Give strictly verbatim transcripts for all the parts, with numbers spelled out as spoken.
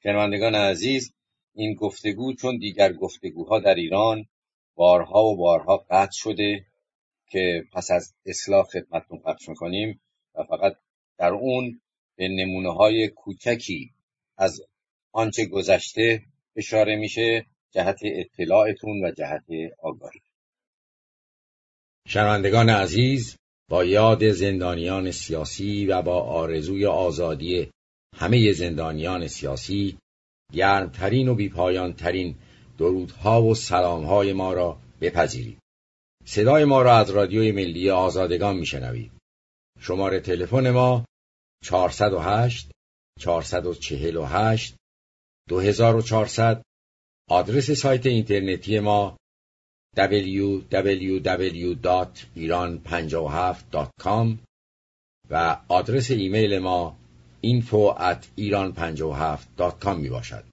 شنوندگان عزیز، این گفتگو چون دیگر گفتگوها در ایران بارها و بارها قطع شده که پس از اصلاح خدمتتون پخش میکنیم و فقط در اون به نمونه‌های کوچکی از آنچه گذشته اشاره میشه جهت اطلاعتون و جهت آگاهی. شنوندگان عزیز، با یاد زندانیان سیاسی و با آرزوی آزادی همه زندانیان سیاسی، گرمترین و بیپایانترین درودها و سلامهای ما را بپذیرید. صدای ما را از رادیوی ملی آزادگان میشنوید. شماره تلفن ما چهارصد و هشت چهارصد و چهل و هشت دو هزار و چهارصد. آدرس سایت اینترنتی ما دبلیو دبلیو دبلیو دات ایران پنجاه و هفت دات کام و آدرس ایمیل ما اینفو ات ایران پنجاه و هفت دات کام می باشد.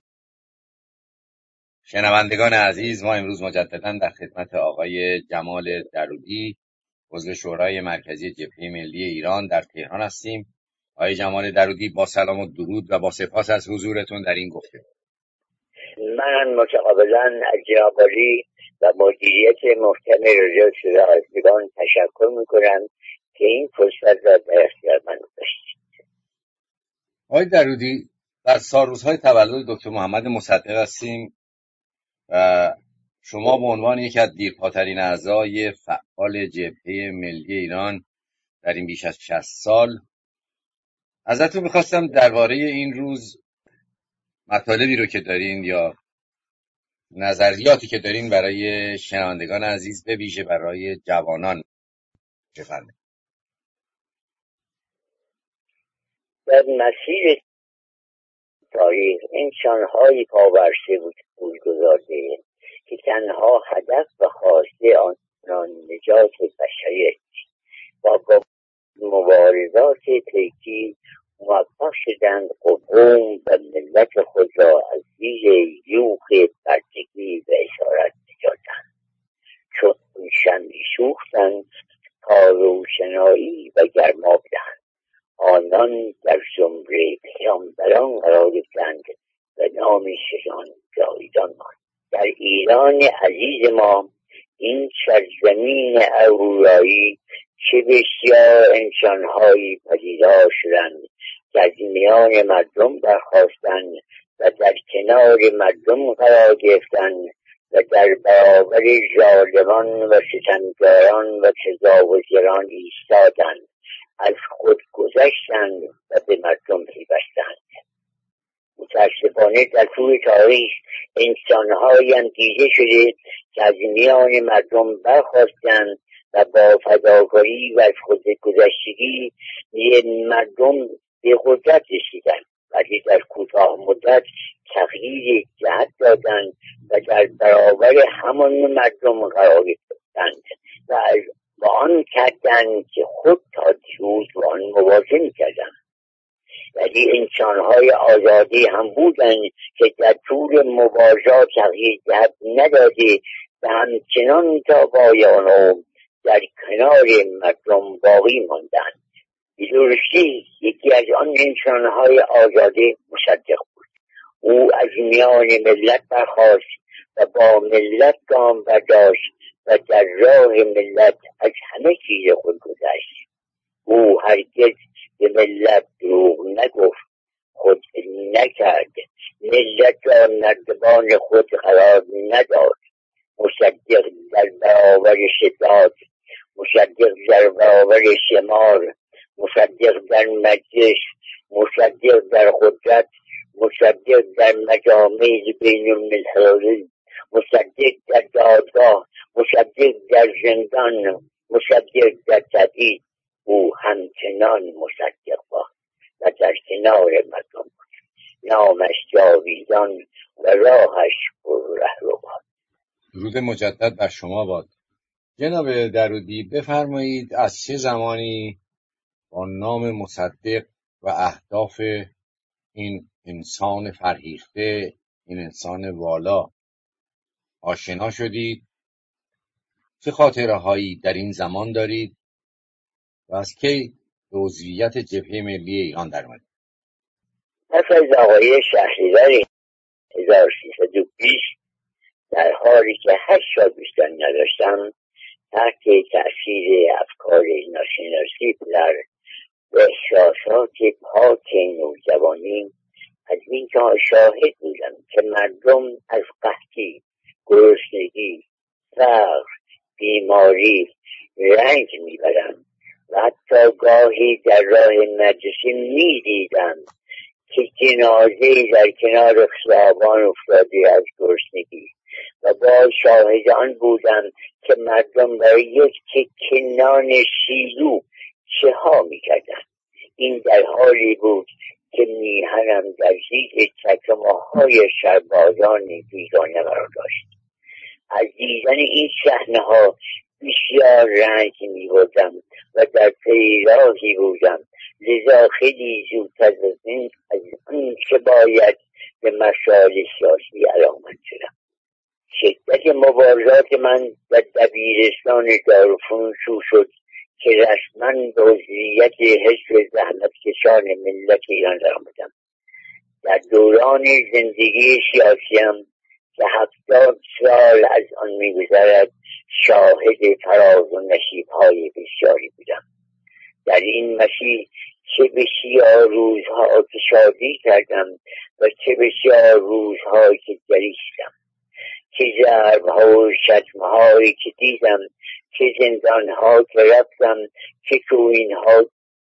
شنوندگان عزیز، ما امروز مجددا در خدمت آقای جمال درودی، عضو شورای مرکزی جبهه ملی ایران در تهران هستیم. آقای جمال درودی، با سلام و درود و با سپاس از حضورتون در این گفتگو. من متقابلا از جناب عالی و مدیریت محکم رادیو صدای ایران تشکر میکنم که این فرصت را در اختیار من گذاشتید. آقای درودی، در سالروزهای تولد دکتر محمد مصدق هستیم و شما به عنوان یکی از دیرپاترین اعضای فعال جبهه ملی ایران در این بیش از شصت سال ازتون میخواستم درباره این روز مطالبی رو که دارین یا نظریاتی که دارین برای شنوندگان عزیز به ویژه برای جوانان بفرمایید. در مسیر تاریخ انسان‌هایی پاورسته بود گذارده که تنها هدف و خواسته آنان نجات بشریت با مبارزات پیکی موفق شدند قوم و ملت خود را از زیر یوغ بردگی و اسارت نجات دهند. چون شمعی سوختند تا روشنایی و گرما بدهند. آنان در زمره پیامبران قرار گرفتند و نامشان جاویدان ماند. در ایران عزیز ما، این سرزمین اهورایی، چه بسیار انسان‌هایی پدیدار شدند که از میان مردم برخاستند و در کنار مردم قرار گرفتند و در برابر ظالمان و ستمگاران و تجاوزگران ایستادند، از خود گذشتند و به مردم پیوستند. متاسفانه در طول تاریخ انسان‌هایی هم دیده شده که از میان مردم برخاستند و با فداکاری و از خود گذشتگی مردم به قدرت رسیدند، ولی در کوتاه مدت تغییر جهت دادند و در برابر همان مردم قرار گرفتند و با آن کردند که خود تا دیروز با آن مبارزه می‌کردند. ولی انسان‌های آزادی هم بودند که در طول مبارزات تغییر جهت نداده و همچنان تا پایان در کنار مردم باقی ماندند. به درستی یکی از آن انسان‌های آزادی مصدق بود. او از میان ملت برخاست و با ملت گام برداشت و در راه ملت از همه چیز خود گذشت. او هرگز به ملت دروغ نگفت، خود نکرد، ملت را نردبان خود قرار نداد. مصدق در برابر ستاد، مصدق در برابر شمار، مصدق در مجلس، مصدق در قدرت، مصدق در مجامع بین المللی، مصدق در دادگاه، مصدق در زندان، مصدق در تبعید. او همچنان مصدق بود و در کنار مردم بود. نامش جاویدان و راهش پر رهرو بود. درود مجدد بر شما باد. جناب درودی، بفرمایید از چه زمانی با نام مصدق و اهداف این انسان فرهیخته، این انسان والا آشنا شدید؟ چه خاطره هایی در این زمان دارید و از کی به عضویت جبهه ملی ایران در اومدید؟ پس از آقای شهریور هزار و سیصد و بیست در حالی که هشت سال بیشتر نداشتم تحت تأثیر افکار ناسیونالیستی در و احساسات پاک نوجوانی از این که شاهد بودم که مردم از قحطی، گرسنگی، فقر، بیماری رنج میبرند و حتی گاهی در راه مدرسه میدیدم که جنازه‌ای در کنار خیابان افتاده از گرسنگی و با شاهد آن بودم که مردم برای یک تکه نان شیلو چه ها میکردن. این در حالی بود که میهنم در زیر چکمه‌های سربازان بیگانه قرار داشت. از دیدن این صحنه ها بسیار رنج می‌بردم و در پی راهی بودم، لذا خیلی زودتر از این از آن که باید به مسائل سیاسی علامت شدم. شدت مبارزات من در دبیرستان دارالفنون شروع شد که رسما به عضویت حزب زحمتکشان ملت ایران درآمدم. در دوران زندگی سیاسیم که هفتاد سال از آن می‌گذرد شاهد فراز و نشیب‌های بسیاری بودم. در این مسیر چه بسیار روزها که شادی کردم و چه بسیار روزها که گریستم، چه ضرب‌ها و شتم‌هایی که دیدم، چه زندان‌ها که رفتم، چه توهین‌ها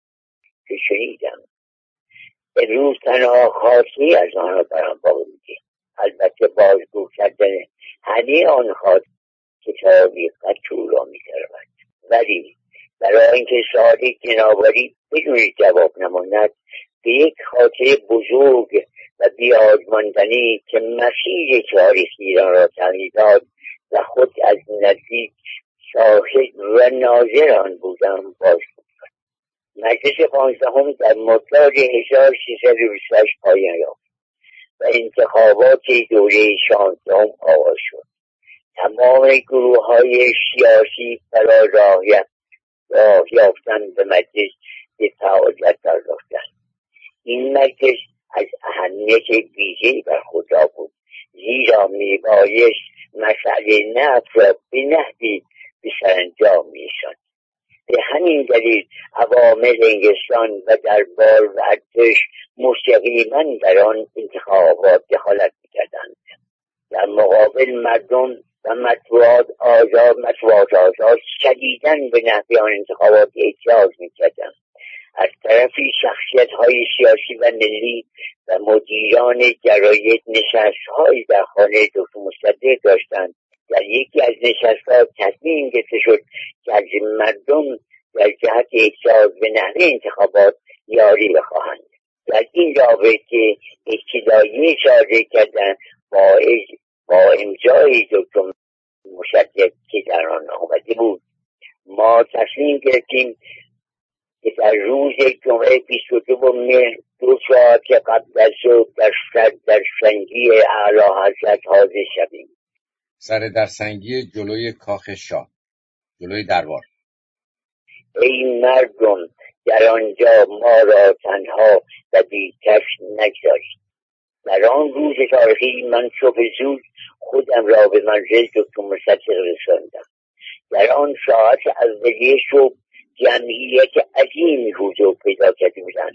که شنیدم. امروز تنها خاطری از آنها برام باقی می‌ماند. البته بازگو کردن همه آن خاطر کتابی قد طولانی می‌شود، ولی برای اینکه سوال جنابعالی بدون جواب نماند، به یک خاطر بزرگ و بی‌آزمردنی که مسیر تاریخ ایران را تغییر داد و خود از نزدیک شاهد و ناظر آن بودم باز بود. مجلس پانزدهم در مرداد هزار و سیصد و بیست و هشت پایان یافت و انتخابات دوره شانزدهم آغاز شد. تمام گروه‌های سیاسی برای راه یافتن به مجلس به فعالیت پرداختند. این مجلس از اهمیت ویژه‌ای برخوردار بود، زیرا میبایست مسئله نفت را به نحوی به سرانجام می‌رساند. به همین دلیل عوامل انگلستان و دربار و ارتش مستقیما در آن انتخابات دخالت می‌کردند. در مقابل مردم و مطبوعات آزاد مطبوعات آزاد شدیداً به نحوی آن انتخابات اعتراض می‌کردند. از طرفی شخصیت‌های سیاسی و ملی و مدیران جراید نشست‌هایی در خانه دکتر مصدق داشتند. در یکی از نشست‌ها تصمیم گرفته شد که از مردم در جهت اعتراض به نحوه انتخابات یاری بخواهند. در این رابطه اطلاعیه صادر کردند با با امضای دکتر مصدق که در آن آمده بود. ما تصمیم گرفتیم که در روز جمعه بیست و دو مهر دو ساعت قبل از ظهر در سر در سنگی اعلی حضرت حاضر شویم. سر در سنگی جلوی کاخ شاه، جلوی دربار. ای مردم، در آنجا ما را تنها و بی‌کس نگذارید. در آن روز تاریخی من صبح زود خودم را به منزل دکتر مصدق رساندم. در آن ساعت اولیه صبح جمعیت عظیمی حضور پیدا کرده بودند.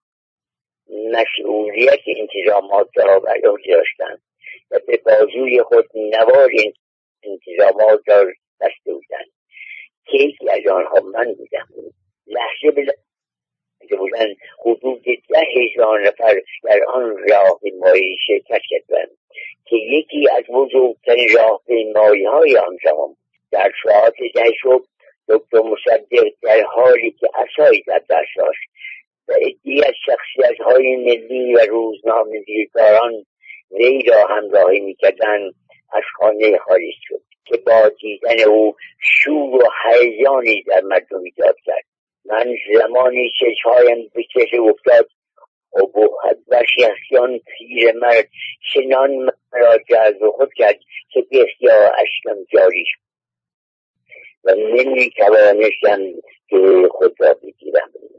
مسئولیت انتظامات را بر عهده داشتند و به بازوی خود نوار انتظامات را بسته بودند که یکی از آنها من بودم. لحظه به لحظه بودند حدود ده هزار نفر در آن راهپیمایی شرکت کردند که یکی از بزرگترین راهپیمایی‌های آن زمان. در ساعت ده صبح دکتر مصدق در حالی که عصایی در دست داشت و عده‌ای از شخصیت‌های ملی و روزنامه‌نگاران وی را همراهی می‌کردند از خانه خارج شد که با دیدن او شور و هیجانی در مردم ایجاد کرد. من زمانی چشم‌هایم به چهره افتاد ابهت و شخصیان پیرمرد چنان مرا جذب خود کرد که به اختیار اشکم جاری شد و نمی‌توانستم که خود را بگیرم.